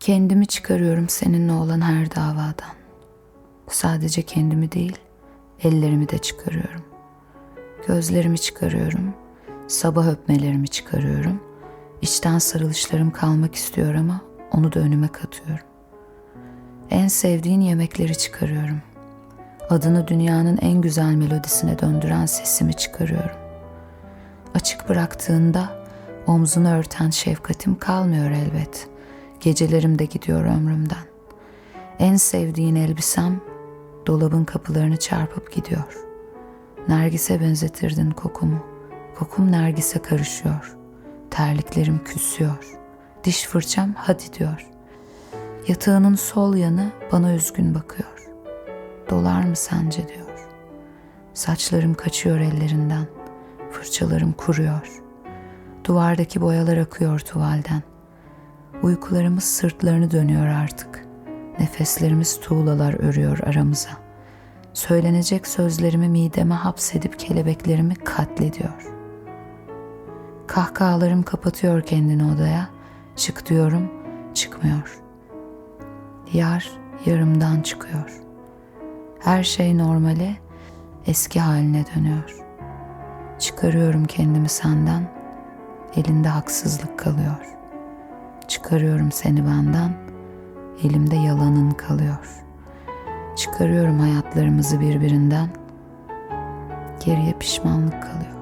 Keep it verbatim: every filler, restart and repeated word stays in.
Kendimi çıkarıyorum seninle olan her davadan. Sadece kendimi değil, ellerimi de çıkarıyorum. Gözlerimi çıkarıyorum, sabah öpmelerimi çıkarıyorum. İçten sarılışlarım kalmak istiyor ama onu da önüme katıyorum. En sevdiğin yemekleri çıkarıyorum. Adını dünyanın en güzel melodisine döndüren sesimi çıkarıyorum. Açık bıraktığında omzunu örten şefkatim kalmıyor elbet. Gecelerim de gidiyor ömrümden. En sevdiğin elbisem dolabın kapılarını çarpıp gidiyor. Nergise benzetirdin kokumu. Kokum nergise karışıyor. Terliklerim küsüyor. Diş fırçam hadi diyor. Yatağının sol yanı bana üzgün bakıyor. Dolar mı sence diyor. Saçlarım kaçıyor ellerinden. Fırçalarım kuruyor. Duvardaki boyalar akıyor tuvalden. Uykularımız sırtlarını dönüyor artık. Nefeslerimiz tuğlalar örüyor aramıza. Söylenecek sözlerimi mideme hapsedip kelebeklerimi katlediyor. Kahkahalarım kapatıyor kendini odaya. Çık diyorum, çıkmıyor. Yar yarımdan çıkıyor. Her şey normale, eski haline dönüyor. Çıkarıyorum kendimi senden, elinde haksızlık kalıyor. Çıkarıyorum seni benden, elimde yalanın kalıyor. Çıkarıyorum hayatlarımızı birbirinden, geriye pişmanlık kalıyor.